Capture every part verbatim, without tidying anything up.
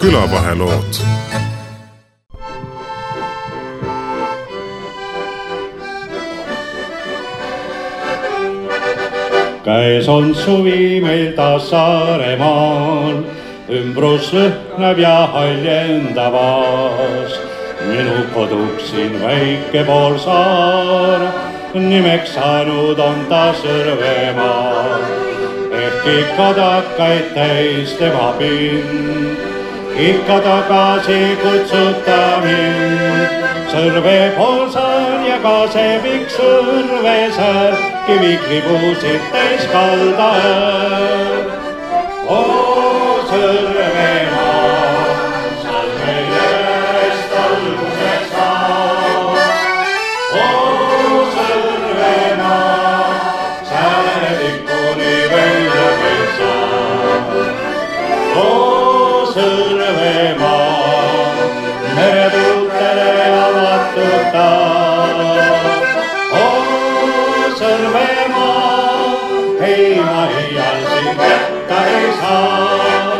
külavahelood. Käes on suvi meil taas Saaremaal, ümbrus lõhnab ja haljendavas. Minu koduks siin väike pool saar, nimeks saanud on ta Sõrvemaa. Ehk ikka takkaid täis tema pind, ikka tagasi kutsuta mind. Sõrve pool saar ja kaaseb üks Sõrvesäär, kiviklibusid täis kalda äär. Oo Sõrvemaa, salme järjest alguse saab. Oo Sõrvemaa, sääre tikkuni välja keetsab. Oo Sõrvemaa, meretuultele avatud ta. Hei ma iial sind jätta ei saa.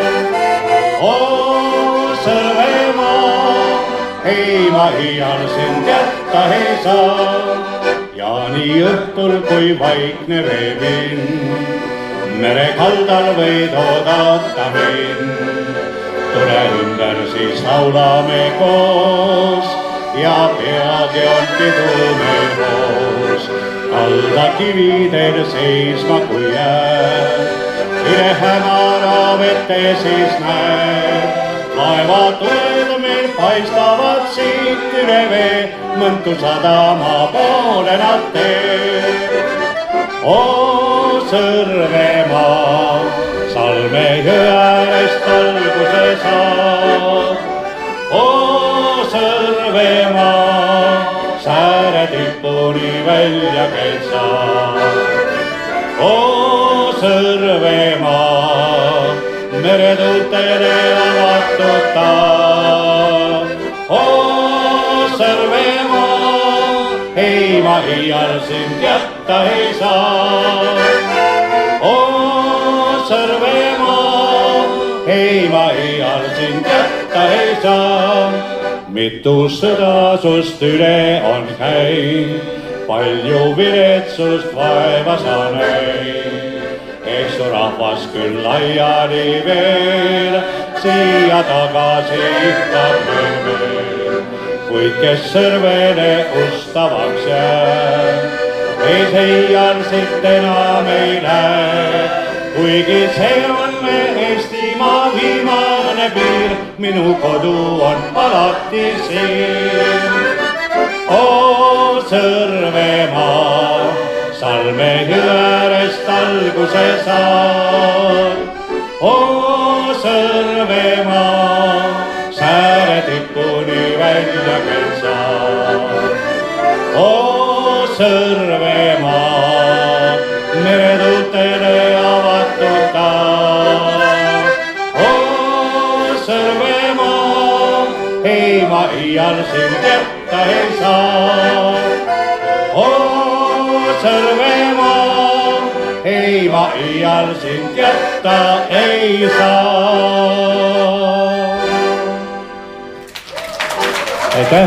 Oo Sõrvemaa, hei ma iial sind jätta ei saa. Ja nii õhtul kui vaikne veepind, mere kaldal võid oodata mind. Tule ümber siis laulame koos ja peagi on pidu meil koos. Kalda kividel seisma kui jää, üle hämara vette siis näed. Laevad tuled meil paistavad siit üle vee, Mõntu sadama poole nad teed. Oo Sõrvemaa, salme jõe äärest alguse saab. Oo Sõrvemaa, sääre tippuni välja keetsab. Oo Sõrvemaa, meretuultele avatud ta. Oo Sõrvemaa, hei ma iial sind jätta ei saa. Oo Sõrvemaa, hei ma iial sind jätta ei saa. Mitu sõda sust üle on käinud, palju viletsust vaeva sa näid. Eks su rahvas küll laiali veel, siia tagasi ihtab veel. Kuid kes Sõrvele ustavaks jääb, ei seial siit enam ei lähe. Kuigi see on me Eestimaa viimane piir, minu kodu on alati siin. Oo Sõrvemaa, salme jõe äärest alguse saab. Oo Sõrvemaa, sääre tippuni välja keetsab. Oo Sõrvemaa, meretuultele avatud ta. Oo Sõrvemaa, hei ma iial sind jätta ei saa. Oo Sõrvemaa, hei ma iial sind jätta ei saa. Aitäh!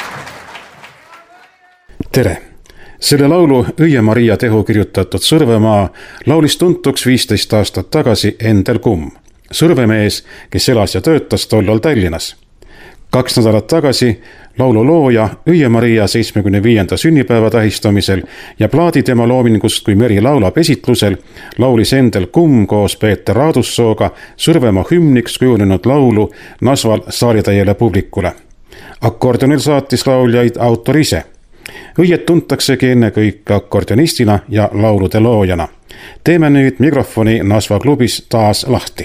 Tere! Selle laulu Õie-Maria Tehu kirjutatud Sõrvemaa laulis tuntuks viisteist aastat tagasi Endel Kumm, sõrvemees, kes elas ja töötas tollal Tallinnas. Kaks nädalat tagasi laulu looja Õie-Maria seitsmekümne viienda sünnipäeva tähistamisel ja plaadi tema loomingust Kui meri laulab esitlusel laulis Endel Kumm koos Peeter Raadussooga Sõrvemaa hümniks kujunenud laulu Nasval saaritäiele publikule. Akordionil saatis lauljaid autor ise. Õiet tuntaksegi enne kõik akordionistina ja laulude loojana. Teeme nüüd mikrofoni Nasva klubis taas lahti.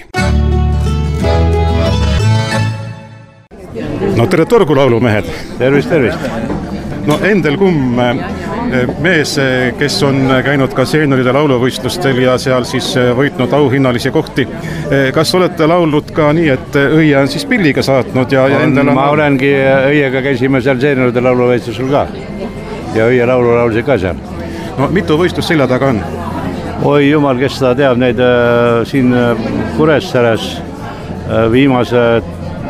No tere torgu laulumehed! Tervist, tervist! No Endel Kumm, mees, kes on käinud ka seenioride lauluvõistlustel ja seal siis võitnud auhinnalisi kohti. Kas olete laulnud ka nii, et Õie on siis pilliga saatnud? Ja, ja on, Endel on... Ma olengi Õiega käisime seal seenioride lauluvõistlusel ka. Ja Õie laulu laulsi ka seal. No mitu võistlust selja taga on? Oi jumal, kes ta teab neid äh, siin Kuressaares äh, viimase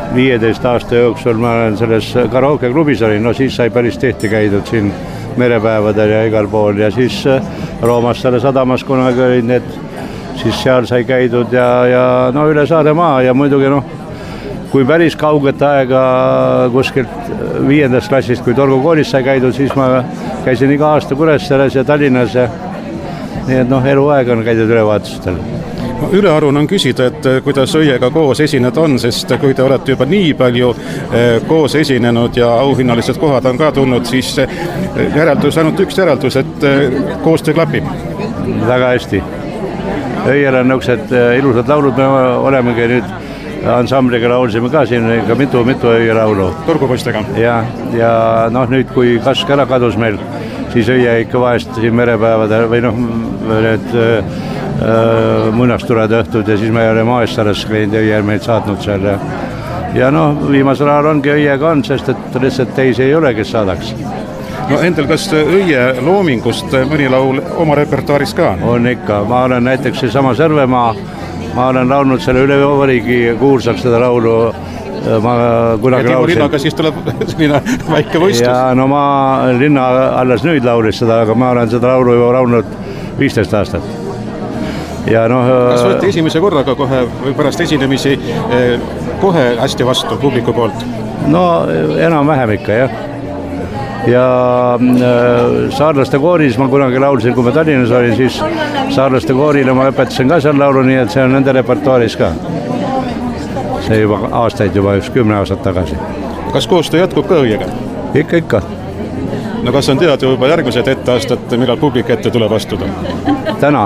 viieteist aasta jooksul ma olen selles karaoke klubis olin, no siis sai päris tihti käidud siin merepäevadel ja igal pool ja siis Roomas selle sadamas kunagi olid need, siis seal sai käidud ja, ja no üle Saaremaa ja muidugi noh, kui päris kauget aega kuskilt viiendast klassist, kui Torgu koolis sai käidud, siis ma käisin iga aasta Kuressaares ja Tallinnas ja nii et noh, eluaeg on käidud ülevaatustel. Ülearun on küsida, et kuidas õiega koos esineda on, sest kui te olete juba nii palju koos esinenud ja auhinnalised kohad on ka tulnud, siis järeldus, ainult üks järeldus, et koostöö klapib. Väga hästi. Õiel on nõuksed ilusad laulud, me olemegi nüüd ansambliga laulsime ka siin ka mitu, mitu õie laulu. Torgupoistega. Ja, ja noh, nüüd kui Kask ära kadus meil, siis õie ikka vahest siin merepäevadel või noh, need muinasturad õhtud ja siis me oleme Aessares käinud ja õie meid saatnud seal ja, ja noh, viimasel ajal ongi õiega on, sest et lihtsalt teisi ei ole, kes saadaks. No endal, kas õie loomingust mõni laul oma repertuaaris ka on? On ikka, ma olen näiteks seesama Sõrvemaa, ma olen laulnud selle üle vabariigi kuulsaks seda laulu, ma kunagi ja Tiimu Linnaga siis tuleb selline väike võistlus. Ja no ma Linna alles nüüd laulis seda, aga ma olen seda laulu juba laulnud viisteist aastat. Ja noh, kas võeti esimese korraga kohe või pärast esinemisi kohe hästi vastu publiku poolt? No enam vähem ikka, jah. Ja Saarlaste kooris ma kunagi laulsin, kui ma Tallinnas olin, siis Saarlaste koorile ma õpetasin ka seal laulu, nii et see on nende repertuaaris ka. See juba aastaid juba üks kümne aastat tagasi. Kas koostöö jätkub ka õiega? Ikka, ikka. No kas on teada juba järgmised etteaastat, millal publik ette tuleb astuda? Täna.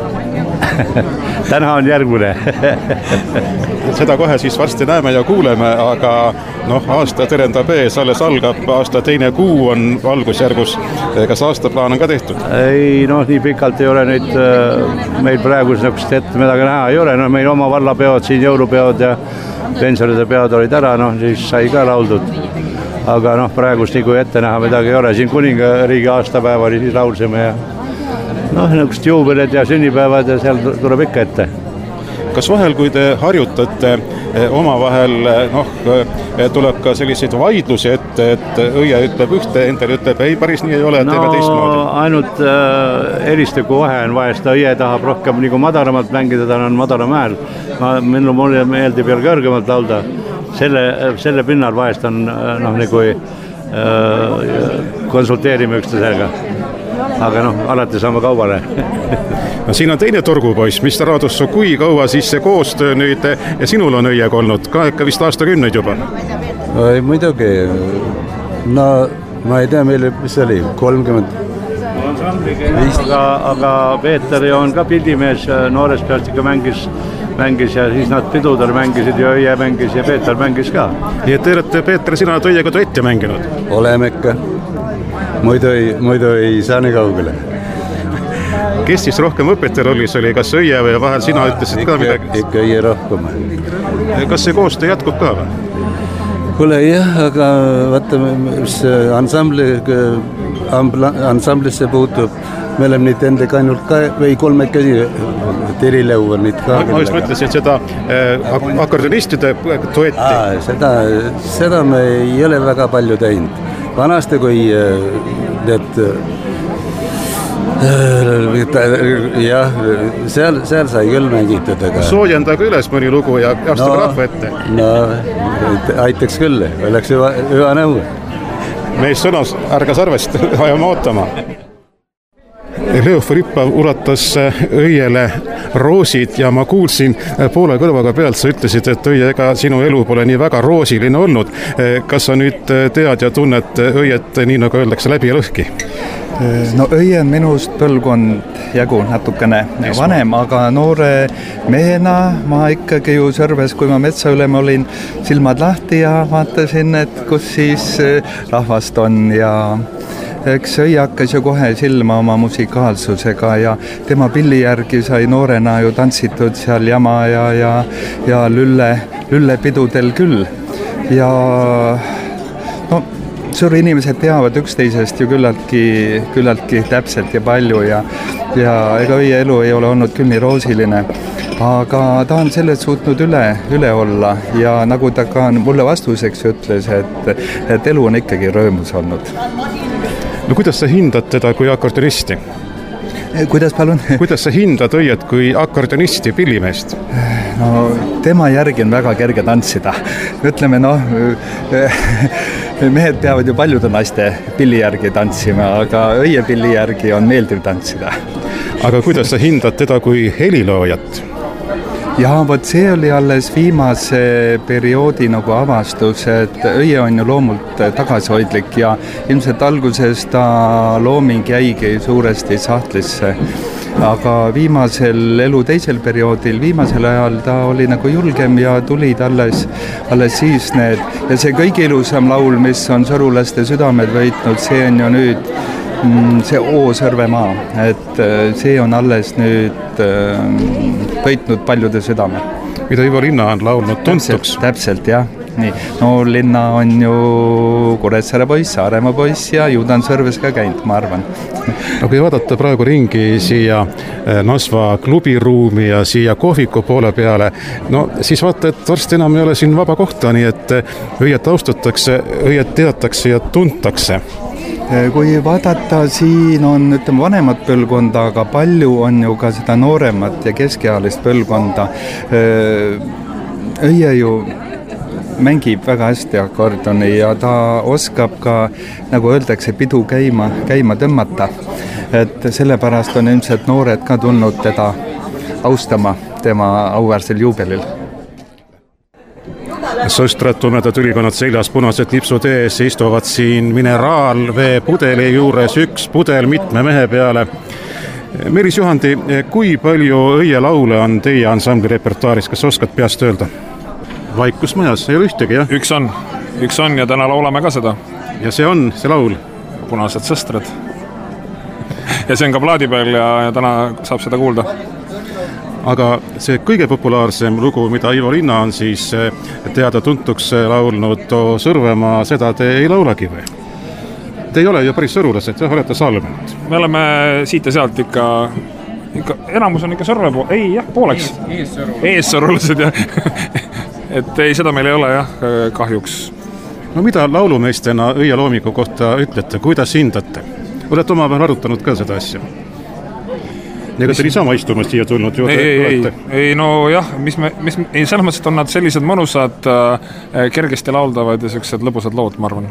Täna on järgmine. Seda kohe siis varsti näeme ja kuuleme, aga noh, aasta terendab ees, alles algab, aasta teine kuu on algusjärgus. Kas aastaplaan on ka tehtud? Ei, noh, nii pikalt ei ole nüüd meil praegu sellist ette midagi näha ei ole. No meil oma vallapeod, siin jõulupeod ja pensionide peod olid ära, noh, siis sai ka lauldud. Aga noh, praegust nii kui ette näha midagi ei ole. Siin kuningariigi aastapäev oli, siis laulsime ja noh, niisugust juubelid ja sünnipäevad ja seal tuleb ikka ette. Kas vahel, kui te harjutate omavahel, noh, tuleb ka selliseid vaidlusi ette, et õie ütleb ühte, endal ütleb, ei, päris nii ei ole, et no, teeme teistmoodi? Ainult äh, eristiku vahe on vahest, õie tahab rohkem nagu madalamalt mängida, ta on madalam hääl. Minul mulle meeldib veel kõrgemalt laulda. Selle, selle pinnal vahest on noh, nagu äh, konsulteerime üksteisega. Aga noh, alati saame kaubale. No siin on teine torgupoiss, mis Raadussu, kui kaua siis see koostöö nüüd ja sinul on õiega olnud, ka ikka vist aastakümneid juba? Ei, muidugi, no ma ei tea, meile, mis see oli, kolmkümmend aga, aga Peeter on ka pildimees, noores pealt ikka mängis, mängis ja siis nad pidudel mängisid ja õie mängis ja Peeter mängis ka. Nii et te olete, Peeter, sina oled õiega duetti mänginud? Oleme ikka. Muidu ei, muidu ei saa nii kaugele. Kes siis rohkem õpetaja rollis oli, kas õie või vahel sina ütlesid ka midagi? Ikka õie rohkem. Kas see koostöö jätkub ka või? Kuule jah, aga vaata, mis ansambli, ansamblisse puutub, me oleme nüüd endaga ainult ka, või kolmekesi Terileu on nüüd ka. Ma just mõtlesin seda äh, akordionistide duetti. Aa, seda, seda me ei ole väga palju teinud. Vanasti, kui need jah, seal, seal sai küll mängitud, aga soojendage üles mõni lugu ja astuge no, rahva ette. No, aitaks küll, oleks hüva, hüva nõu. Mees sõnas, ärgas arvest, ajame ootama. Leo Filippov ulatas õiele roosid ja ma kuulsin poole kõrvaga pealt, sa ütlesid, et õie, ega sinu elu pole nii väga roosiline olnud. Kas sa nüüd tead ja tunned õiet, nii nagu öeldakse, läbi ja lõhki? No õie on minust põlvkond jagu natukene vanem, aga noore mehena ma ikkagi ju Sõrves, kui ma metsa ülem olin, silmad lahti ja vaatasin, et kus siis rahvast on ja eks õie hakkas ju kohe silma oma musikaalsusega ja tema pilli järgi sai noorena ju tantsitud seal jama ja, ja, ja lülle, lüllepidudel küll ja no suuri inimesed teavad üksteisest ju küllaltki, küllaltki täpselt ja palju ja, ja ega õie elu ei ole olnud küll nii roosiline. aga ta on sellest suutnud üle, üle olla ja nagu ta ka mulle vastuseks ütles, et, et elu on ikkagi rõõmus olnud. No kuidas sa hindad teda kui akordionisti? Kuidas palun? Kuidas sa hindad õiet kui akordionisti, pillimeest? No tema järgi on väga kerge tantsida. Ütleme, noh, mehed peavad ju paljude naiste pilli järgi tantsima, aga õie pilli järgi on meeldiv tantsida. Aga kuidas sa hindad teda kui heliloojat? Ja vot see oli alles viimase perioodi nagu avastus, et õie on ju loomult tagasihoidlik ja ilmselt alguses ta looming jäigi suuresti sahtlisse. Aga viimasel elu teisel perioodil, viimasel ajal ta oli nagu julgem ja tulid alles, alles siis need. Ja see kõige ilusam laul, mis on sõrulaste südamed võitnud, see on ju nüüd see O Sõrvemaa, et see on alles nüüd võitnud paljude südame. Mida Ivo Linna on laulnud tuntuks? Täpselt, täpselt jah. Nii. No Linna on ju Kuressaare poiss, Saaremaa poiss ja ju ta on Sõrves ka käinud, ma arvan. No kui vaadata praegu ringi siia Nasva klubiruumi ja siia kohviku poole peale, no siis vaata, et varsti enam ei ole siin vaba kohta, nii et õiet austatakse, õiet teatakse ja tuntakse. Kui vaadata, siin on ütleme vanemat põlvkonda, aga palju on ju ka seda nooremat ja keskealist põlvkonda. Õie ju mängib väga hästi akordioni ja ta oskab ka, nagu öeldakse, pidu käima, käima tõmmata. Et sellepärast on ilmselt noored ka tulnud teda austama tema auväärsel juubelil. Sõstrad, tumedad ülikonnad seljas, punased nipsud ees, istuvad siin mineraalvee pudeli juures, üks pudel mitme mehe peale. Meelis Juhandi, kui palju õie laule on teie ansambli repertuaaris, kas oskad peast öelda? Vaikus majas, ei ole ühtegi, jah? Üks on, üks on ja täna laulame ka seda. Ja see on, see laul? Punased sõstrad. Ja see on ka plaadi peal ja, ja täna saab seda kuulda. Aga see kõige populaarsem lugu, mida Ivo Linna on siis teada tuntuks laulnud O Sõrvemaa, seda te ei laulagi või? Te ei ole ju päris sõrulased, te olete salmenud. Me oleme siit ja sealt ikka, ikka enamus on ikka sõrve pool, ei jah, pooleks. Ees sõrulased, jah. Et ei, seda meil ei ole jah, kahjuks. No mida laulumeistena õie loomingu kohta ütlete, kuidas hindate? Olete oma peal arutanud ka seda asja? Ega te niisama istumas siia tulnud ju? Ei, ei, ei, ei, no jah, mis me, mis, ei, selles mõttes, et on nad sellised mõnusad, kergesti lauldavad ja sellised lõbusad lood, ma arvan.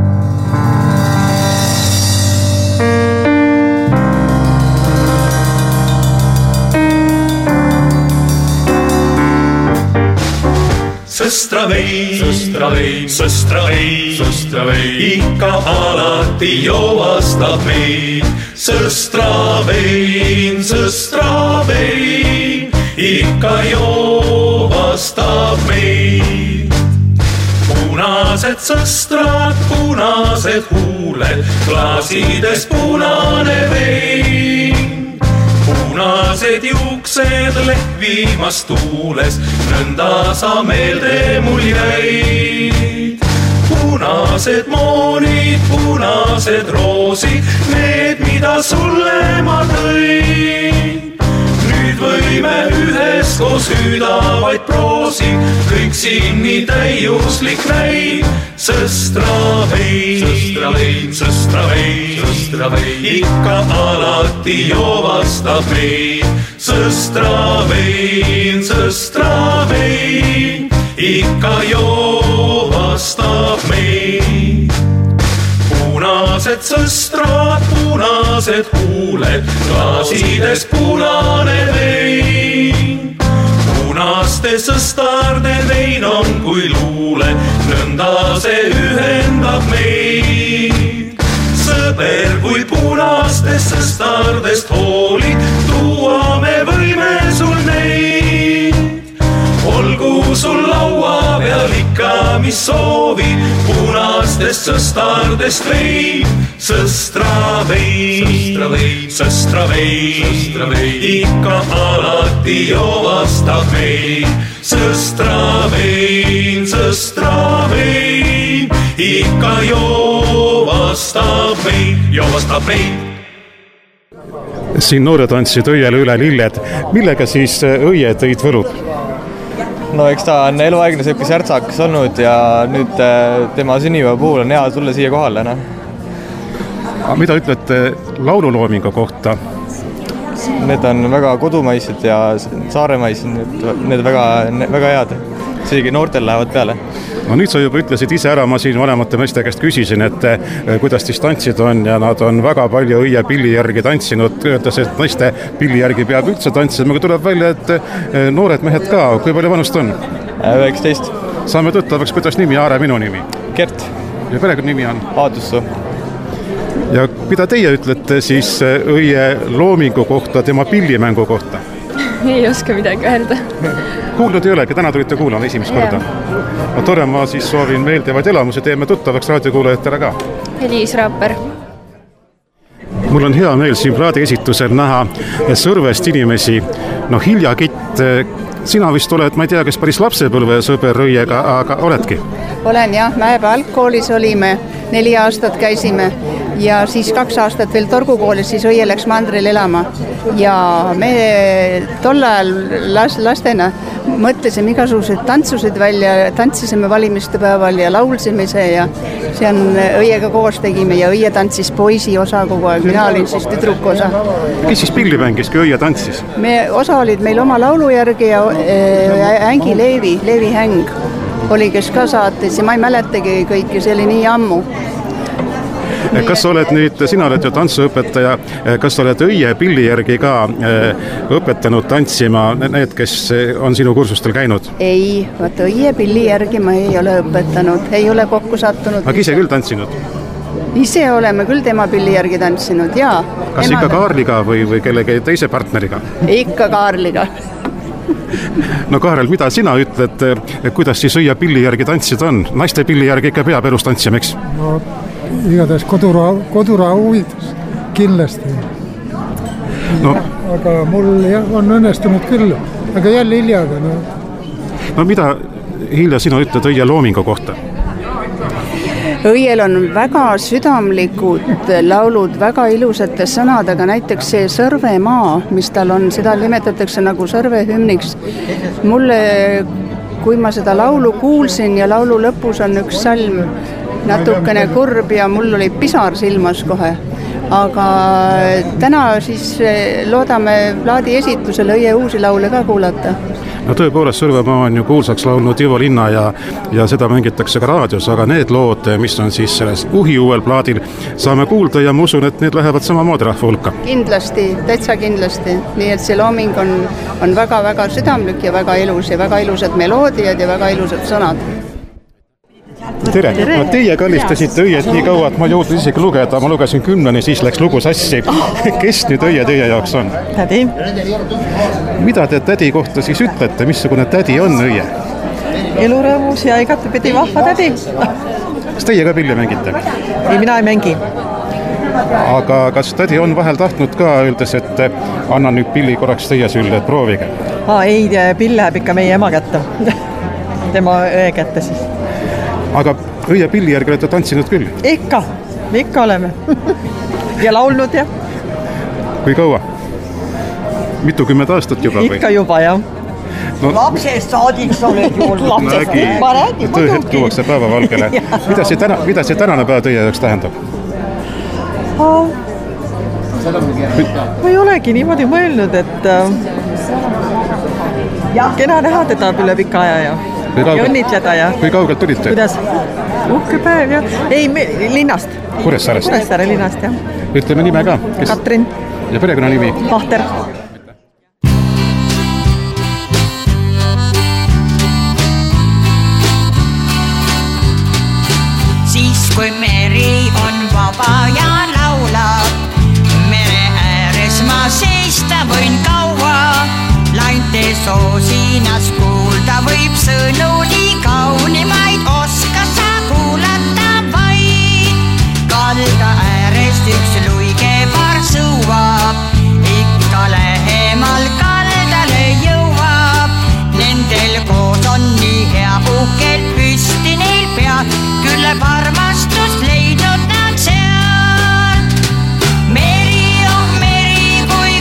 Sõstra vein, sõstra vein, sõstra vein, sõstra vein, ikka alati joovastab meid. Sõstra vein, sõstra vein, ikka joovastab meid. Punased sõstrad, punased huuled, klaasides punane vein. Punased juuksed lehvimas tuules, nõnda sa meelde mul jäid. Punased moonid, punased roosid, need, mida sulle ma tõin. Nüüd võime üheskoos hüüda vaid proosi, kõik siin nii täiuslik näib. Sõstra vein, sõstra vein, sõstra vein, sõstra vein, ikka alati joovastab meid. Sõstra vein, sõstra vein, ikka joovastab meid. Punased sõstrad, punased huuled, klaasides punane vein. Punaste sõstarde vein on kui luule, nõnda see ühendab meid. Sõber, kui punastest sõstardest hoolid, tuua me võime sul neid. Olgu sul laua peal ikka, mis soovid, punastest sõstardest vein. Sõstra vein, sõstra vein, sõstra vein, sõstra vein, ikka alati joovastab meid. Sõstra vein, sõstra vein, ikka joovastab meid, joovastab meid. Siin noored andsid õiele üle lilled. Millega siis õie tõid Võrud? No eks ta on eluaegne selline särtsakas olnud ja nüüd tema sünnipäeva puhul on hea tulla siia kohale. No. Mida ütlete laululoomingu kohta? Need on väga kodumaised ja saaremaised, need väga, väga head. Seegi noortel lähevad peale. No nüüd sa juba ütlesid ise ära, ma siin vanemate meeste käest küsisin, et kuidas siis tantsid on ja nad on väga palju õie pilli järgi tantsinud, öeldes, et naiste pilli järgi peab üldse tantsima, aga tuleb välja, et noored mehed ka, kui palju vanust on? üheksateist. Saame tuttavaks, kuidas nimi, Aare minu nimi? Gert. Ja perekond nimi on? Aadussu. Ja mida teie ütlete siis õie loomingu kohta, tema pillimängu kohta? Ei oska midagi öelda. Kuulnud ei olegi, täna tulite kuulama esimest korda. No tore, ma siis soovin meeldivaid elamusi, teeme tuttavaks raadiokuulajatele ka. Eliis Raaper. Mul on hea meel siin plaadi esitusel näha Sõrvest inimesi. No Hilja Kitt, sina vist oled, ma ei tea, kes päris lapsepõlve sõber õiega, aga oledki? Olen jah, Mäepa algkoolis olime, neli aastat käisime ja siis kaks aastat veel Torgu koolis, siis õie läks mandril elama. Ja me tol ajal las, lastena mõtlesime igasugused tantsused välja, tantsisime valimiste päeval ja laulsime see ja see on õiega koos tegime ja õie tantsis poisi osa kogu aeg, mina olin siis tüdruku osa. Kes siis pilli mängis, kui õie tantsis? Me osa olid meil oma laulu järgi ja äh, Ängi Leevi, Leevi Häng oli, kes ka saatis ja ma ei mäletagi kõiki, see oli nii ammu. Kas oled nüüd, sina oled ju tantsuõpetaja, kas oled õie pilli järgi ka õpetanud tantsima need, kes on sinu kursustel käinud? Ei, vaata õie pilli järgi ma ei ole õpetanud, ei ole kokku sattunud. Aga ise küll tantsinud? Ise oleme küll tema pilli järgi tantsinud, jaa. Kas ikka Kaarliga või, või kellegi teise partneriga? Ikka Kaarliga. No Kaarel, mida sina ütled, kuidas siis õie pilli järgi tantsid on? Naiste pilli järgi ikka peab elus tantsima, eks? No igatahes koduraha, koduraha huvides kindlasti. No. Aga mul on õnnestunud küll, aga jälle Hiljaga. No, no mida, Hilja, sina ütled õie loomingu kohta? Õiel on väga südamlikud laulud, väga ilusate sõnadega, näiteks see Sõrvemaa, mis tal on, seda nimetatakse nagu Sõrvehümniks. Mulle, kui ma seda laulu kuulsin ja laulu lõpus on üks salm natukene kurb ja mul oli pisar silmas kohe. Aga täna siis loodame plaadi esitusel õie uusi laule ka kuulata. No tõepoolest, Sõrvemaa on ju kuulsaks laulnud Ivo Linna ja, ja seda mängitakse ka raadios, aga need lood, mis on siis selles uhi uuel plaadil, saame kuulda ja ma usun, et need lähevad samamoodi rahva hulka. Kindlasti, täitsa kindlasti. Nii et see looming on, on väga-väga südamlik ja väga ilus ja väga ilusad meloodiad ja väga ilusad sõnad. Tere, Tere. No, teie kallistasite õied nii kaua, et ma jõudnud isegi lugeda, ma lugesin kümneni, siis läks lugu sassi. Kes nüüd õie teie jaoks on? Tädi. Mida te tädi kohta siis ütlete, missugune tädi on õie? Elurõõmus ja igatepidi vahva tädi. Kas teie ka pilli mängite? Ei, mina ei mängi. Aga kas tädi on vahel tahtnud ka, öeldes, et anna nüüd pilli korraks teie sülle, et proovige? Aa, ei, pill läheb ikka meie ema kätte. Tema õe kätte siis. Aga õie pilli järgi olete tantsinud küll? Ikka, ikka oleme. Ja laulnud ja. Kui kaua? Mitukümmend aastat juba? Ikka või? Juba, jah. No, lapsest saadiks oled juhul. Nägi, tööhetk tuuakse päevavalgele. mida, see täna, mida see tänane päev teie jaoks tähendab? Oh. Ma ei olegi niimoodi mõelnud, et ja. Kena näha teda üle pika aja ja ja õnnitleda ja. Kui kaugelt tulite? Kuidas? Uhke päev, jah. Ei, me, linnast. Kuressaarest? Kuressaare linnast, jah. Ütleme nime ka. Kes? Katrin. Ja perekonna nimi? Vahter. Siis kui meri on vaba ja laulab, mere ääres ma seista võin kaua, lainte soosinas kuulda võib sõnu nii kaunimaid, oska sa kuulata vaid. Kalda äärest üks luige paar sõuab, ikka lähemal kaldale jõuab. Nendel koos on nii hea uhkel püsti neil pead, külleb armastust leidnud nad seal. Meri, oh meri, kui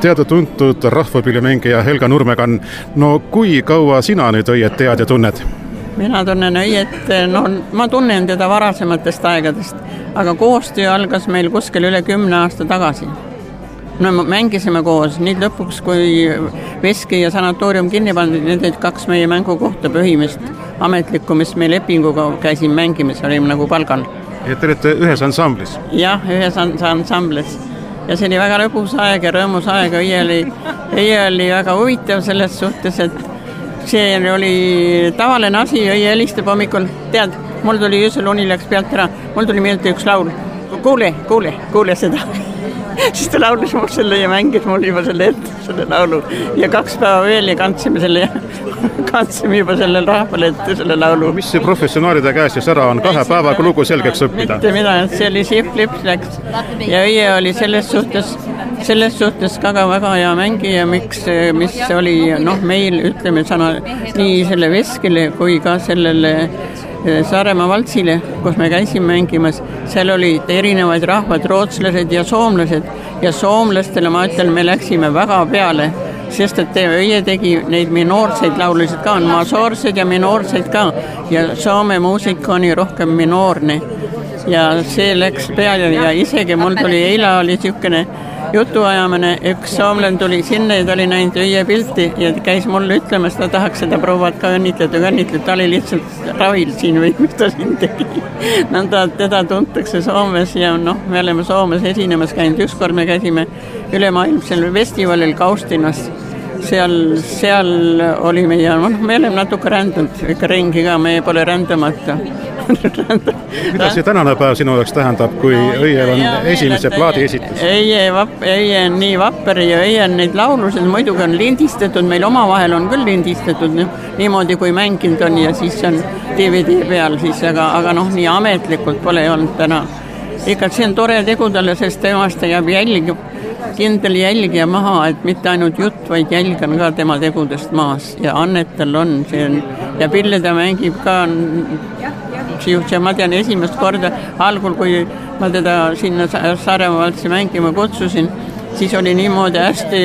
teada-tuntud rahvapillimängija Helga Nurmekann. No kui kaua sina nüüd õiet tead ja tunned? Mina tunnen õiet, no ma tunnen teda varasematest aegadest, aga koostöö algas meil kuskil üle kümne aasta tagasi. No mängisime koos, nüüd lõpuks, kui Veski ja sanatoorium kinni pandud, need olid kaks meie mängukohta põhimist ametlikku, mis me lepinguga käisin mängimis, olime nagu palgal. Ja te olete ühes ansamblis? Jah, ühes ansamblis. Ja see oli väga lõbus aeg ja rõõmus aeg, õie oli, õie oli väga huvitav selles suhtes, et see oli tavaline asi, õie helistab hommikul, tead, mul tuli öösel uni läks pealt ära, mul tuli meelde üks laul, kuule, kuule, kuule seda. Siis ta laulis mul selle ja mängis mul juba selle ette, selle laulu. Ja kaks päeva veel ja kandsime selle ja kandsime juba selle rahvale ette selle laulu. Mis see professionaalide käes siis ära on kahe päevaga lugu selgeks õppida? Mitte mida, et see oli siip-lips läks. Ja õie oli selles suhtes, selles suhtes ka väga hea mängija, miks, mis oli noh, meil, ütleme sana, nii selle Veskile kui ka sellele Saaremaa valtsile, kus me käisime mängimas, seal olid erinevaid rahvad, rootslased ja soomlased ja soomlastele ma ütlen, me läksime väga peale, sest et õie tegi neid minoorseid laulusid ka, on masoorsed ja minoorseid ka ja Soome muusika on rohkem minoorne ja see läks peale ja isegi mul tuli eile oli niisugune jutuajamine, üks soomlane tuli sinna ja ta oli näinud õie pilti ja käis mulle ütlemas, ta tahaks seda prouvat ka õnnitleda, õnnitleda, ta oli lihtsalt ravil siin või mis ta siin tegi. Nõnda teda tuntakse Soomes ja noh, me oleme Soomes esinemas käinud, ükskord me käisime ülemaailmsel festivalil Kaustinas, seal, seal olime ja noh, me oleme natuke rändanud, ikka ringi ka, me pole rändamata. Mida see tänane päev sinu oleks tähendab, kui õiel on esimese plaadi esitus? Õie on nii vapper ja õie on neid laulusid, muidugi on lindistatud, meil omavahel on küll lindistatud, niimoodi kui mänginud on ja siis on D V D peal, siis, aga, aga noh, nii ametlikult pole olnud täna. Ikka see on tore tegu talle, sest temast jääb jälg, kindel jälgija maha, et mitte ainult jutt, vaid jälg on ka tema tegudest maas ja annetal on, see on ja pille ta mängib ka ja ma tean esimest korda algul, kui ma teda sinna Saaremaa valtsi mängima kutsusin, siis oli niimoodi hästi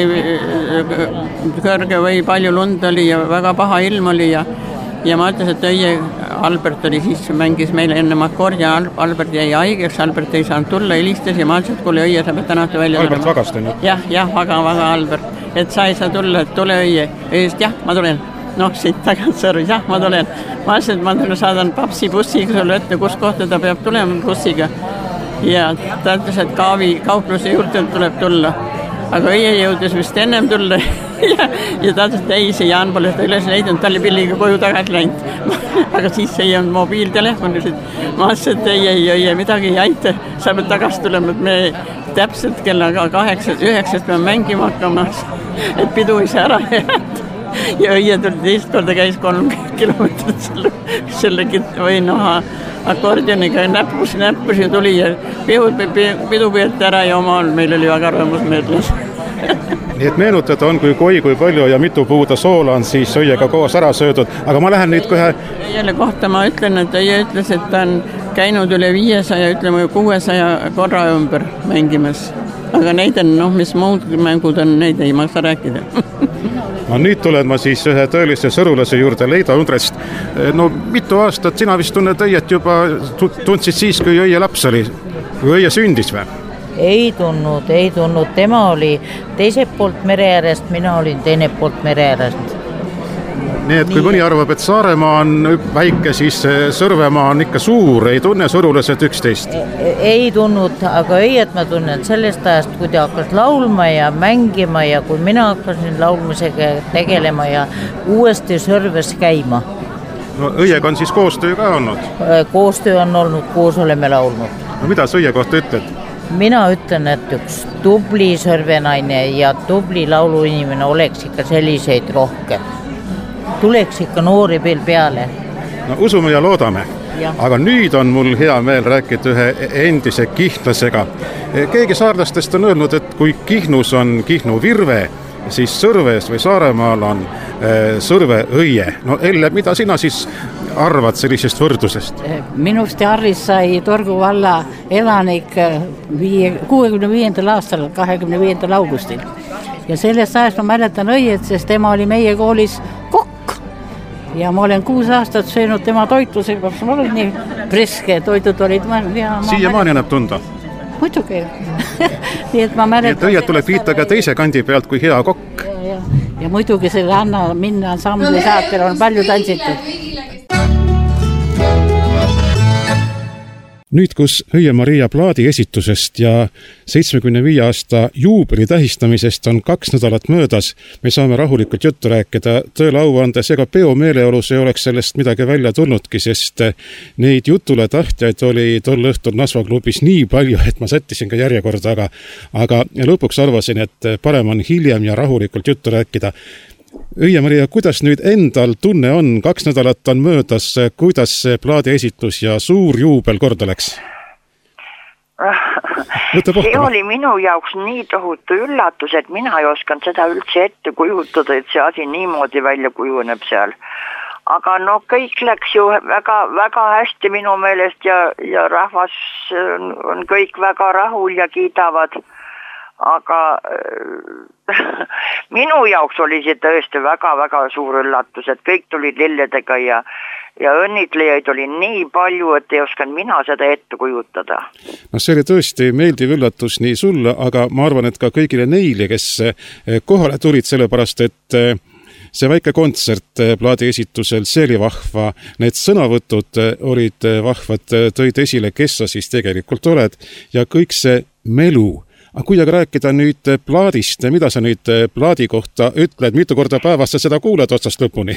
kõrge või palju lund oli ja väga paha ilm oli ja, ja ma ütles, et õie Albert oli siis, mängis meile enne akordi ja Albert jäi haigeks, Albert ei saanud tulla, helistas ja ma ütles, et kuule õie, sa pead tänati välja Albert tulema. Vagast on ju? Jah, jah, väga, väga Albert, et sa ei saa tulla, et tule õie, õiest jah, ma tulen. Noh, siit tagant sõrvis, jah, ma tulen. Ma ütlesin, et ma tulen, saadan papsi bussiga sulle ette, kus kohta ta peab tulema bussiga. Ja ta ütles, et kaavi kaupluse juurde tuleb tulla. Aga õie jõudis vist ennem tulla. ja, ja ta ütles, et ei, see Jaan pole seda üles leidnud, ta oli pilliga koju tagasi läinud. Aga siis ei olnud mobiiltelefonisid. Ma ütlesin, et ei, ei, ei, midagi ei aita. Sa pead tagasi tulema, et me täpselt kella kaheksast, üheksast peame mängima hakkama, et pidu ei saa ära jääda. Ja õie tuli teist korda käis kolm kilomeetrit selle, selle või noh, akordioniga näppus, näppus ja tuli ja pidu, pidu peeti ära ja omal meil oli väga rõõmus meeldes. Nii et meenutada on, kui koi, kui palju ja mitu puuda soola on siis õiega koos ära söödud, aga ma lähen nüüd kohe... Õiele kohta ma ütlen, et õie ütles, et ta on käinud üle viiesaja, ütleme kuuesaja korra ümber mängimas. Aga neid on, noh, mis muud mängud on, neid ei maksa rääkida. No nüüd tulen ma siis ühe tõelise sõrulase juurde, Leida Undrest. No mitu aastat sina vist tunned õiet juba, tundsid siis, kui õie laps oli, kui õie sündis või? Ei tunnud, ei tunnud. Tema oli teiselt poolt mere äärest, mina olin teine poolt mere äärest. Nii et kui mõni arvab, et Saaremaa on väike, siis Sõrvemaa on ikka suur, ei tunne sõrulased üksteist? Ei tunnud, aga õiet ma tunnen sellest ajast, kui ta hakkas laulma ja mängima ja kui mina hakkasin laulmisega tegelema ja uuesti Sõrves käima. No õiega on siis koostöö ka olnud? Koostöö on olnud, koos oleme laulnud. No mida sa õie kohta ütled? Mina ütlen, et üks tubli sõrvenaine ja tubli lauluinimene oleks ikka selliseid rohkem. Tuleks ikka noori veel peale. No usume ja loodame. Ja. Aga nüüd on mul hea meel rääkida ühe endise kihnlasega. Keegi saarlastest on öelnud, et kui Kihnus on Kihnu virve, siis Sõrves või Saaremaal on Sõrve õie. No Elle, mida sina siis arvad sellisest võrdlusest? Minust Arris sai Torgu valla elanik kuuekümne viiendal aastal, kahekümne viiendal augustil. ja sellest ajast ma mäletan õiet, sest tema oli meie koolis kokk. Ja ma olen kuus aastat söönud tema toitu, sellepärast ma olen nii priske, toidud olid... Siia maani annab tunda? Muidugi. Nii et ma mäletan... Nii et õiet tuleb viita ka teise kandi pealt kui hea kokk. Ja, ja, ja muidugi selle Anna minna ansambli saatel on palju tantsitud. Nüüd, kus Õie-Maria plaadi esitusest ja seitsmekümne viie aasta juubeli tähistamisest on kaks nädalat möödas, me saame rahulikult juttu rääkida. Tõele au andes ega peo meeleolus ei oleks sellest midagi välja tulnudki, sest neid jutule tahtjaid oli tol õhtul Nasva klubis nii palju, et ma sättisin ka järjekorda, aga, aga lõpuks arvasin, et parem on hiljem ja rahulikult juttu rääkida. Õie-Maria, kuidas nüüd endal tunne on? Kaks nädalat on möödas, kuidas see plaadi esitus ja suur juubel korda läks? See oli minu jaoks nii tohutu üllatus, et mina ei oskan seda üldse ette kujutada, et see asi niimoodi välja kujuneb seal. Aga no kõik läks ju väga, väga hästi minu meelest ja, ja rahvas on kõik väga rahul ja kiidavad. Aga minu jaoks oli see tõesti väga-väga suur üllatus, et kõik tulid lilledega ja, ja õnnitlejaid oli nii palju, et ei oskan mina seda ette kujutada. No see oli tõesti meeldiv üllatus nii sulle, aga ma arvan, et ka kõigile neile, kes kohale tulid, sellepärast, et see väike kontsert plaadi esitusel, see oli vahva, need sõnavõtud olid vahvad, tõid esile, kes sa siis tegelikult oled ja kõik see melu. Aga kui aga rääkida nüüd plaadist, mida sa nüüd plaadi kohta ütled, mitu korda päevast sa seda kuuled otsast lõpuni?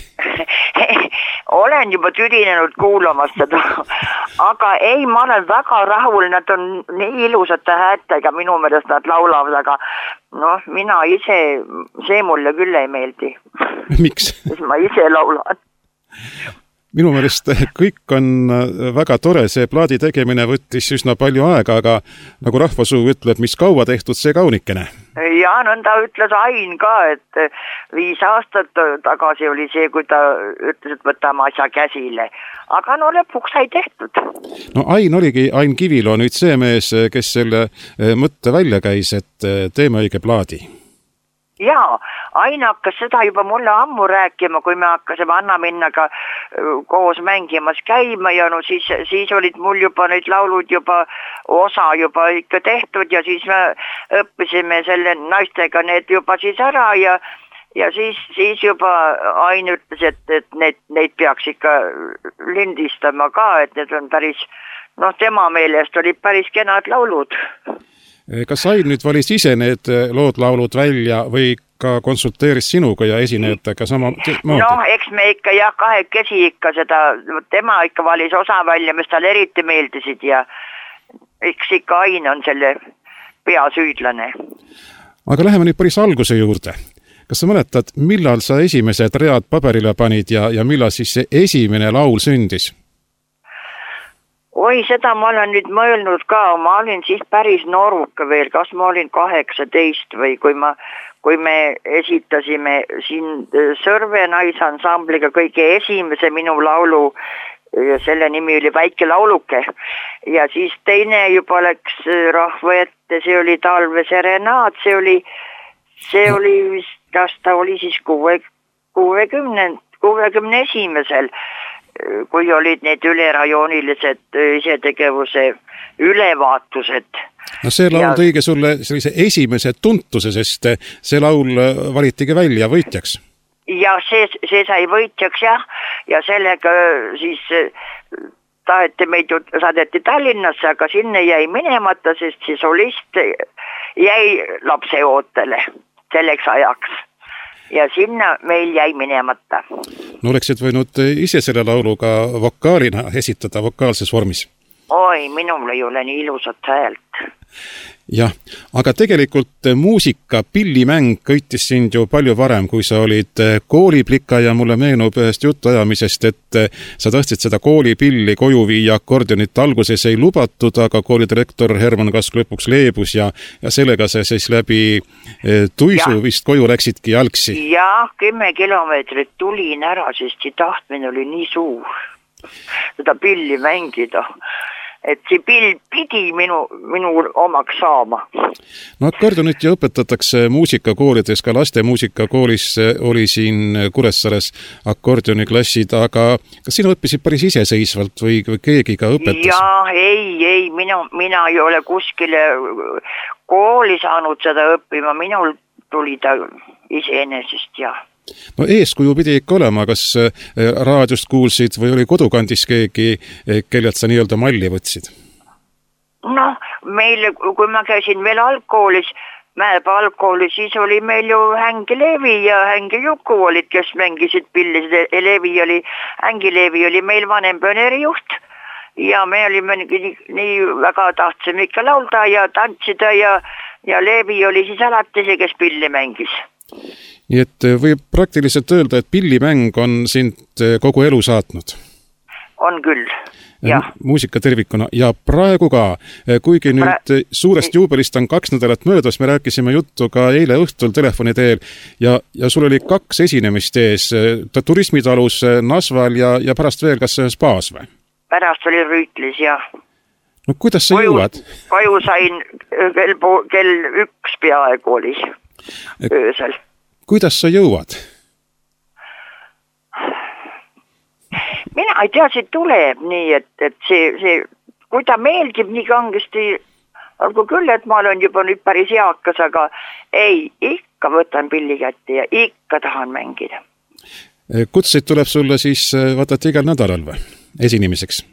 Olen juba tüdinenud kuulamast seda, aga ei, ma olen väga rahul, nad on nii ilusate häältega, minu meelest nad laulavad, aga noh, mina ise, see mulle küll ei meeldi. Miks? Ma ise laulan. Minu meelest kõik on väga tore, see plaadi tegemine võttis üsna palju aega, aga nagu rahvasuu ütleb, mis kaua tehtud, see kaunikene. Ja nõnda ütles Ain ka, et viis aastat tagasi oli see, kui ta ütles, et võtame asja käsile. Aga no lõpuks sai tehtud. No Ain oligi, Ain Kivilo nüüd see mees, kes selle mõtte välja käis, et teeme õige plaadi. Jaa, Ain hakkas seda juba mulle ammu rääkima, kui me hakkasime Anna minnaga koos mängimas käima ja no siis, siis olid mul juba need laulud juba osa juba ikka tehtud ja siis me õppisime selle naistega need juba siis ära ja, ja siis, siis juba Ain ütles, et, et need, neid peaks ikka lindistama ka, et need on päris, noh tema meelest olid päris kenad laulud. Kas Ain nüüd valis ise need lood laulud välja või ka konsulteeris sinuga ja esinejatega sama moodi? No, eks me ikka jah, kahekesi ikka seda, tema ikka valis osa välja, mis tal eriti meeldisid ja eks ikka Ain on selle peasüüdlane. Aga läheme nüüd päris alguse juurde. Kas sa mäletad, millal sa esimesed read paberile panid ja, ja millal siis see esimene laul sündis? Oi, seda ma olen nüüd mõelnud ka, ma olin siis päris nooruka veel, kas ma olin kaheksateist või kui, ma, kui me esitasime siin Sõrve naisansambliga kõige esimese minu laulu, selle nimi oli Väike lauluke ja siis teine juba läks rahva ette, see oli Talve serenaad, see oli, see oli vist, kas ta oli siis kuuekümne, kuuekümne esimesel kui olid need ülerajoonilised isetegevuse ülevaatused. No see laul tõige sulle sellise esimese tuntuse, sest see laul valitigi välja võitjaks. Ja see, see sai võitjaks jah, ja sellega siis taheti meid ju saadeti Tallinnasse, aga sinne jäi minemata, sest see solist jäi lapse ootele selleks ajaks. Ja sinna meil jäi minemata. No oleksid võinud ise selle lauluga vokaalina esitada vokaalses vormis? Oi, minul ei ole nii ilusat häält. Jah, aga tegelikult muusika pillimäng kõitis sind ju palju varem, kui sa olid kooliplika ja mulle meenub ühest jutuajamisest, et sa tahtsid seda koolipilli koju viia, akordionit alguses ei lubatud, aga koolidirektor Herman Kask lõpuks leebus ja, ja sellega sa siis läbi tuisu ja. Vist koju läksidki jalgsi. Jah, kümme kilomeetrit tulin ära, sest see tahtmine oli nii suur seda pilli mängida. et see pill pidi minu, minu omaks saama. No akordionit ju õpetatakse muusikakoolides, ka laste muusikakoolis oli siin Kuressaares akordioniklassid, aga kas sina õppisid päris iseseisvalt või keegi ka õpetas? Jaa, ei, ei, minu, mina ei ole kuskile kooli saanud seda õppima, minul tuli ta iseenesest ja no eeskuju pidi ikka olema, kas raadiost kuulsid või oli kodukandis keegi, kellelt sa nii-öelda malli võtsid? Noh, meil, kui ma käisin veel algkoolis, Mäepa algkoolis, siis oli meil ju Hängi Leevi ja Hängi Juku olid, kes mängisid pillisid. Leevi oli, Hängi Leevi oli meil vanem pioneerijuht ja me olime nii, nii väga tahtsime ikka laulda ja tantsida ja, ja Leevi oli siis alati see, kes pilli mängis. Nii et võib praktiliselt öelda, et pillimäng on sind kogu elu saatnud? On küll, jah. Muusika tervikuna ja praegu ka, kuigi nüüd pra... suurest juubelist on kaks nädalat möödas, me rääkisime juttu ka eile õhtul telefoni teel ja, ja sul oli kaks esinemist ees, turismitalus Nasval ja, ja pärast veel kas spaas või? Pärast oli Rüütlis, jah. No kuidas sa koju, jõuad? Koju sain kell, kell üks peaaegu oli öösel. Kuidas sa jõuad? Mina ei tea, see tuleb nii, et, et see, see, kui ta meeldib nii kangesti, olgu küll, et ma olen juba nüüd päris eakas, aga ei, ikka võtan pilli kätte ja ikka tahan mängida. Kutseid tuleb sulle siis vaatad igal nädalal või? Esinemiseks?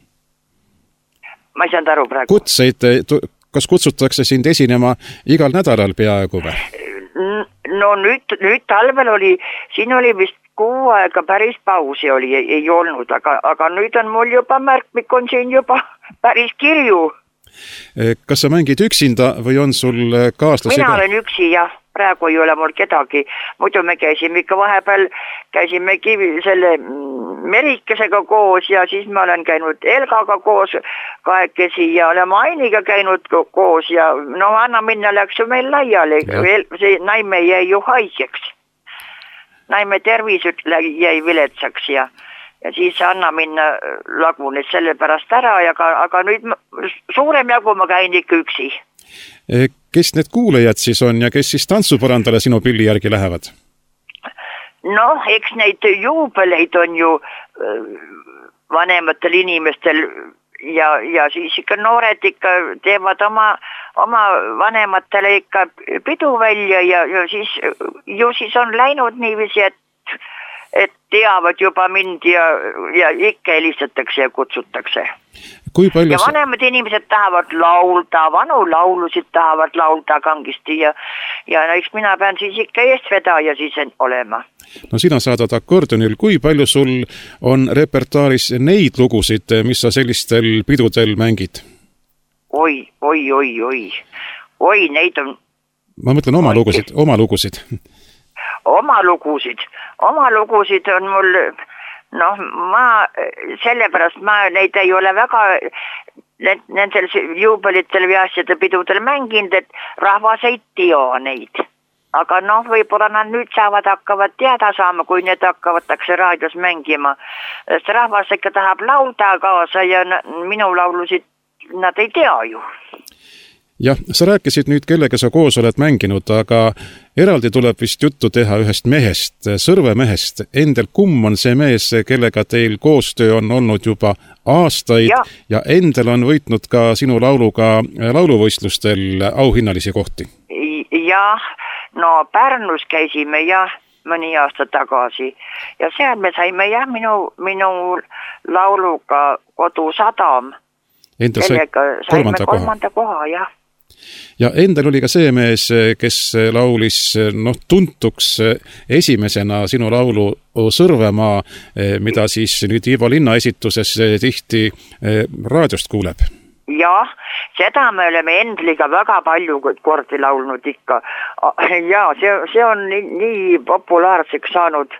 Ma ei saanud aru praegu. Kutseid, kas kutsutakse sind esinema igal nädalal peaaegu või? No nüüd, nüüd talvel oli, siin oli vist kuu aega päris pausi oli, ei, ei olnud, aga, aga nüüd on mul juba märkmik on siin juba päris kirju. Kas sa mängid üksinda või on sul kaaslasega? Mina olen üksi, jah. Praegu ei ole mul kedagi. Muidu me käisime ikka vahepeal, käisime kivi, selle Merikesega koos ja siis ma olen käinud Elgaga koos kahekesi ja oleme Ainiga käinud koos ja no Anna minna läks ju meil laiali. See naime jäi ju haigeks. Naime tervis jäi viletsaks ja, ja siis Anna minna lagunes selle pärast ära, aga, aga nüüd suurem jagu ma käin ikka üksi. Kes need kuulejad siis on ja kes siis tantsuparandale sinu pilli järgi lähevad? Noh, eks neid juubeleid on ju vanematel inimestel ja, ja siis ikka noored ikka teevad oma, oma vanematele ikka pidu välja ja, ja siis, ju siis on läinud niiviisi, et, et teavad juba mind ja, ja ikka helistatakse ja kutsutakse. Palju... ja vanemad inimesed tahavad laulda, vanu laulusid tahavad laulda kangesti ja, ja no, eks mina pean siis ikka eestvedaja siis olema. No sina saadad akordionil, kui palju sul on repertuaaris neid lugusid, mis sa sellistel pidudel mängid? Oi, oi, oi, oi, oi, neid on... Ma mõtlen oma oi. lugusid, oma lugusid. Oma lugusid, oma lugusid on mul... Noh, ma sellepärast ma neid ei ole väga nendel juubelitel või asjade pidudel mänginud, et rahvas ei tea neid. Aga noh, võib-olla nad nüüd saavad hakkavad teada saama, kui need hakkavatakse raadios mängima. Sest rahvas ikka tahab laulda kaasa ja minu laulusid nad ei tea ju. Jah, sa rääkisid nüüd, kellega sa koos oled mänginud, aga eraldi tuleb vist juttu teha ühest mehest, Sõrvemehest. Endel Kumm on see mees, kellega teil koostöö on olnud juba aastaid ja, ja Endel on võitnud ka sinu lauluga lauluvõistlustel auhinnalisi kohti. Jah, no Pärnus käisime jah, mõni aasta tagasi ja seal me saime jah minu, minu lauluga Kodu sadam. Endel sai kolmanda koha. kolmanda koha, jah. Ja Endel oli ka see mees, kes laulis noh, tuntuks esimesena sinu laulu Sõrvemaa, mida siis nüüd Ivo Linna esituses tihti raadiost kuuleb. Jah, seda me oleme Endliga väga palju kordi laulnud ikka. Ja see, see on nii, nii populaarseks saanud.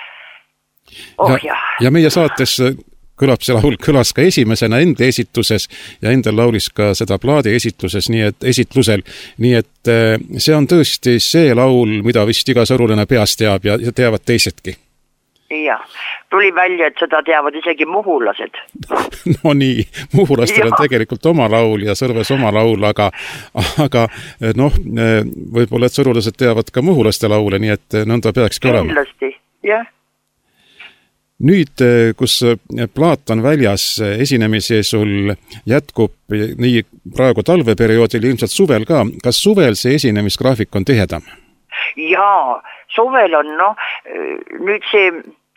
Oh, ja, ja meie saates kõlab see laul, kõlas ka esimesena Endli esituses ja Endel laulis ka seda plaadi esituses, nii et esitlusel, nii et see on tõesti see laul, mida vist iga sõrulane peas teab ja teavad teisedki. jah, tuli välja, et seda teavad isegi muhulased. No nii, muhulastel on tegelikult oma laul ja Sõrves oma laul, aga, aga noh, võib-olla, et sõrulased teavad ka muhulaste laule, nii et nõnda peakski olema. Kindlasti, jah. Nüüd, kus plaat on väljas, esinemisi sul jätkub nii praegu talveperioodil, ilmselt suvel ka. Kas suvel see esinemisgraafik on tihedam? Jaa, suvel on, noh, nüüd see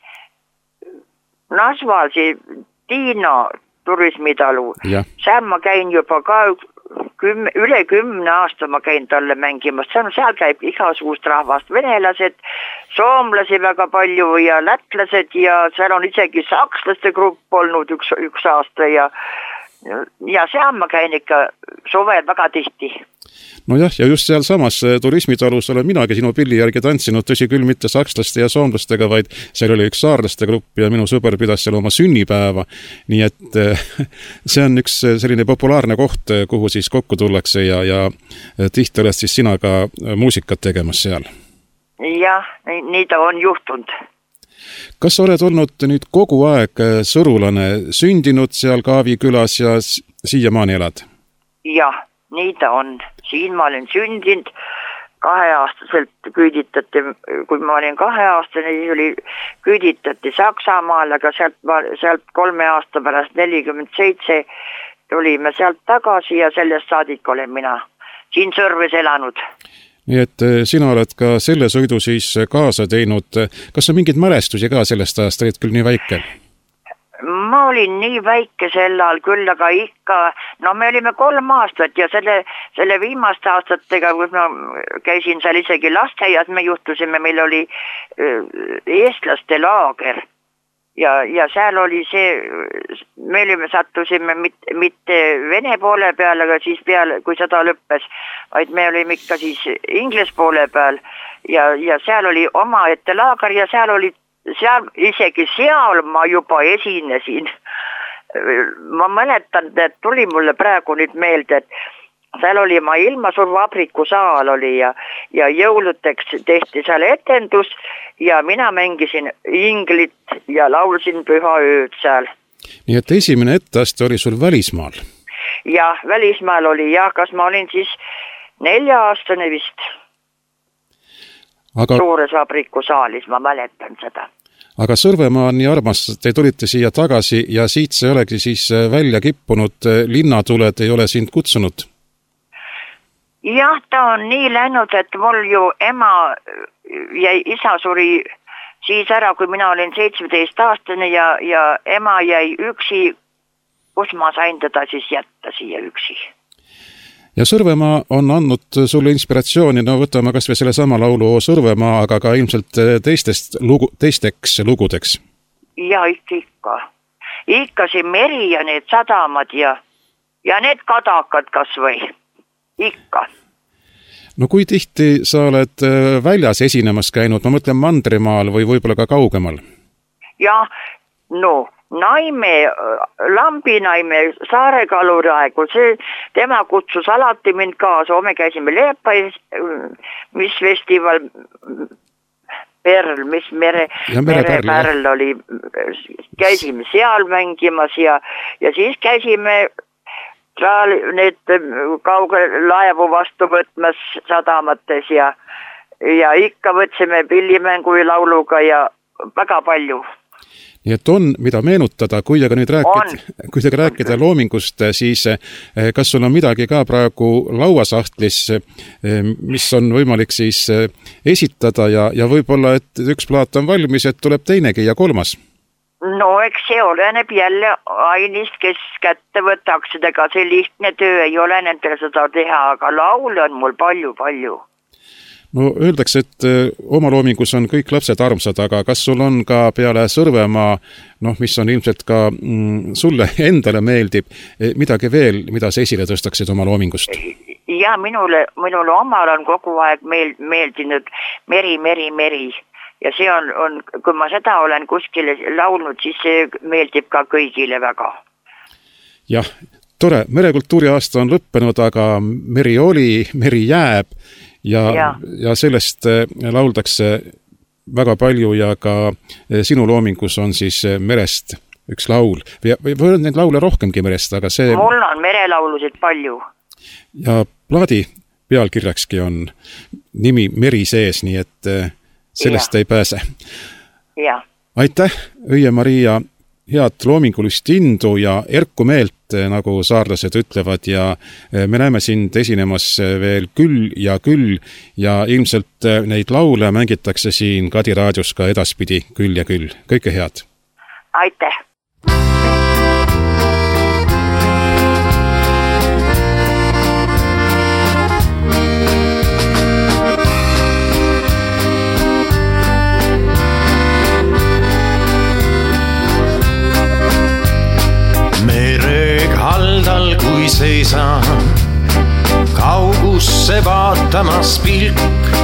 Nasval, see Tiina turismitalu, seal ma käin juba ka kümme, üle kümne aasta ma käin talle mängimas, seal käib igasugust rahvast, venelased, soomlasi väga palju ja lätlased ja seal on isegi sakslaste grupp olnud üks, üks aasta ja ja seal ma käin ikka suvel väga tihti. No jah, ja just seal samas turismitalus olen minagi sinu pilli järgi tantsinud, tõsi küll mitte sakslaste ja soomlastega, vaid seal oli üks saarlaste grupp ja minu sõber pidas seal oma sünnipäeva, nii et see on üks selline populaarne koht, kuhu siis kokku tullakse ja, ja tihti oled siis sina ka muusikat tegemas seal. Jah, nii ta on juhtunud. Kas sa oled olnud nüüd kogu aeg sõrulane, sündinud seal Kaavi külas ja siiamaani elad? Jah, nii ta on. Siin ma olen sündinud, kaheaastaselt küüditati, kui ma olin kaheaastane, siis oli küüditati Saksamaal, aga sealt, sealt kolme aasta pärast nelikümmend seitse tulime sealt tagasi ja sellest saadik olen mina siin Sõrves elanud. Nii et sina oled ka selle sõidu siis kaasa teinud. Kas on mingid mälestusi ka sellest ajast, olid küll nii väike? Ma olin nii väike sel ajal küll, aga ikka, no me olime kolm aastat ja selle, selle viimaste aastatega, kus ma käisin seal isegi lasteaias, me juhtusime, meil oli eestlaste laager ja, ja seal oli see, me olime, sattusime mitte, mitte vene poole peal, aga siis peale, kui seda lõppes, vaid me olime ikka siis ingles poole peal ja, ja seal oli oma ette laager ja seal oli seal, isegi seal ma juba esinesin. Ma mäletan, et tuli mulle praegu nüüd meelde, et seal oli ma ilmasurvabriku saal oli ja, ja jõuluteks tehti seal etendus ja mina mängisin inglit ja laulsin püha ööd seal. Nii et esimene etteaste oli sul välismaal? Jah, välismaal oli jah, kas ma olin siis nelja aastane vist. Aga... suures vabriku saalis, ma mäletan seda. Aga Sõrvemaa on nii armas, te tulite siia tagasi ja siit see olegi siis välja kippunud, linnatuled ei ole sind kutsunud? Jah, ta on nii läinud, et mul ju ema ja isa suri siis ära, kui mina olin seitsmeteist aastane ja, ja ema jäi üksi, kus ma sain teda siis jätta siia üksi. Ja Sõrvemaa on andnud sulle inspiratsiooni, no võtame kas või selle sama laulu Sõrvemaa, aga ka ilmselt teistest lugu, teisteks lugudeks. Ja ikka, ikka. Ikka see meri ja need sadamad ja, ja need kadakad kas või. Ikka. No kui tihti sa oled väljas esinemas käinud, ma mõtlen Mandrimaal või võib-olla ka kaugemal? Ja, no... Naime, Lambinaime Saarekaluri aegu, see, tema kutsus alati mind kaasa, me käisime Leepais, mis festival, Perl, mis mere, merepärl oli, käisime seal mängimas ja, ja siis käisime need kauge laevu vastu võtmas sadamates ja, ja ikka võtsime pillimängu ja lauluga ja väga palju. Nii et on, mida meenutada, kui aga nüüd rääkida, kui aga rääkida loomingust, siis kas sul on midagi ka praegu lauasahtlis, mis on võimalik siis esitada ja, ja võib-olla, et üks plaat on valmis, et tuleb teinegi ja kolmas? No eks see oleneb jälle ainist, kes kätte võtaks, ega see lihtne töö ei ole nendel seda teha, aga laule on mul palju-palju. No öeldakse, et oma loomingus on kõik lapsed armsad, aga kas sul on ka peale Sõrvemaa, noh, mis on ilmselt ka mm, sulle endale meeldib, midagi veel, mida sa esile tõstaksid oma loomingust? Ja minule, minule omal on kogu aeg meel, meeldinud meri, meri, meri ja see on, on, kui ma seda olen kuskile laulnud, siis see meeldib ka kõigile väga. Jah, tore, merekultuuri aasta on lõppenud, aga meri oli, meri jääb. Ja, ja. ja sellest lauldakse väga palju ja ka sinu loomingus on siis merest üks laul. Või on neid laule rohkemgi merest, aga see... Mul on merelaulusid palju. Ja plaadi pealkirjakski on nimi Meri sees, nii et sellest ja. Ei pääse. Ja. Aitäh, Õie-Maria, head loomingulist indu ja erku meelt, nagu saarlased ütlevad, ja me näeme sind esinemas veel küll ja küll ja ilmselt neid laule mängitakse siin Kadi raadios ka edaspidi küll ja küll. Kõike head! Aitäh! Kaldal kui seisan, kaugusse vaatamas pilk,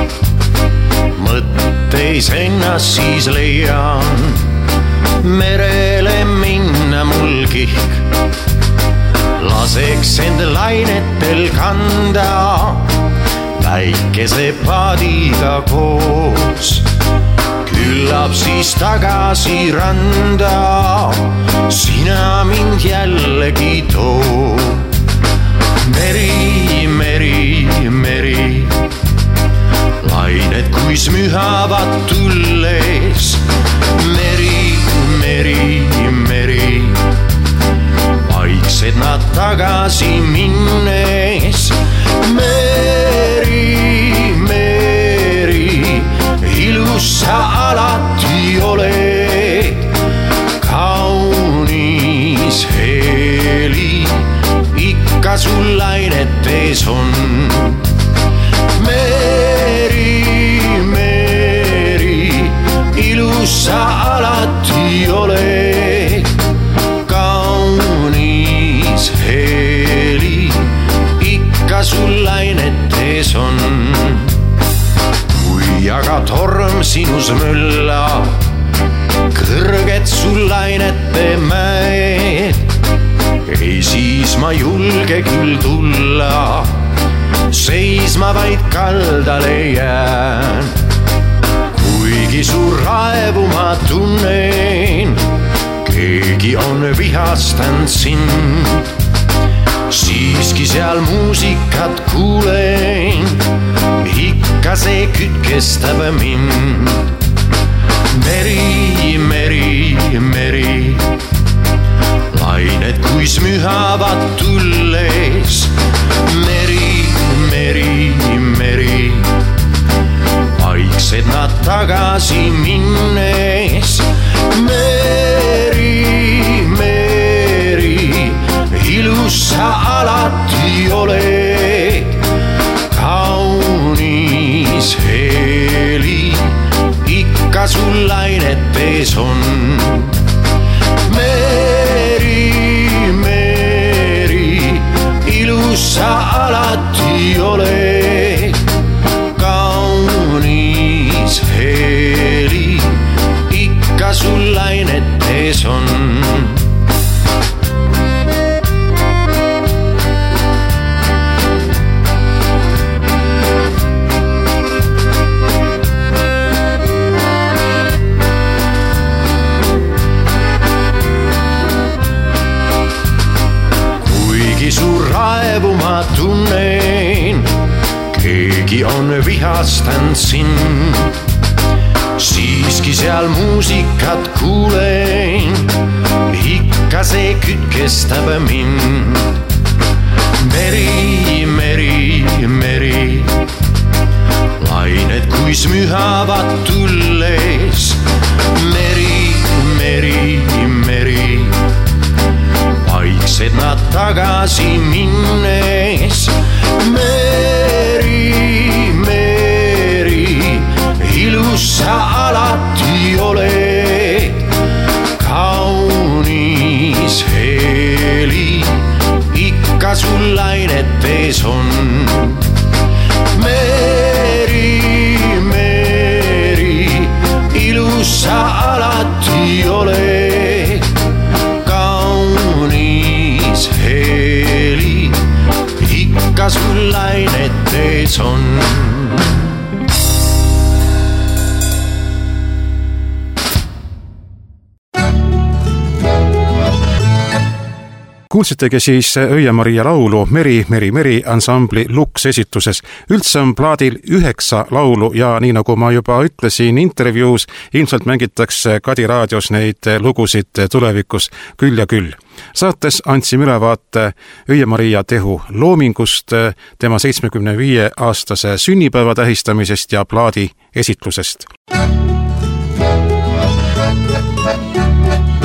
mõtteis ennast siis leian, merele minna mul kihk. Laseks end lainetel kanda, väikese paadiga koos, küllab siis tagasi randa, sina mind jällegi too. Meri, meri, meri, lained kuis mühavad tulles. Meri, meri, meri, vaiksed nad tagasi minnes. Meri, meri, ilus sa alati oled, kaunis heli ikka sul lainetes on. Meri, meri, ilus sa alati oled, kaunis heli ikka sul lainetes on. Aga torm sinus mölla, kõrged sul lainete mäed, ei siis ma julge küll tulla, seisma vaid kaldale jään. Kuigi su raevu ma tunnen, keegi on vihastanud sind, siiski seal muusikat kuulen, ikka see kütkestab mind. Meri, meri, meri, lained kuis mühavad tulles. Meri, meri, meri, vaiksed nad tagasi minnes. Meri, meri, ilus sa alati oled, kaunis heli ikka sul lainetes on. Meri, meri, ilus sa alati oled, kaunis heli ikka sul lainetes on. Raevu ma tunnen, keegi on vihastanud sind, siiski seal muusikat kuulen, ikka see kütkestab mind. Meri, meri, meri, lained kuis mühavad tulles. Meri, meri, meri, vaiksed nad tagasi minnes. Meri, meri, ilus sa alati oled, kaunis heli ikka sul lainetes on. Meri, meri, ilus sa alati oled, kaunis heli ikka sul lainetes on. kuulsitegi siis Õie-Maria laulu Meri, Meri, Meri ansambli Lux esituses. Üldse on plaadil üheksa laulu ja nii nagu ma juba ütlesin intervjuus, ilmselt mängitakse Kadi raadios neid lugusid tulevikus küll ja küll. Saates andsime ülevaate Õie-Maria Tehu loomingust, tema seitsmekümne viie aastase sünnipäeva tähistamisest ja plaadi esitlusest.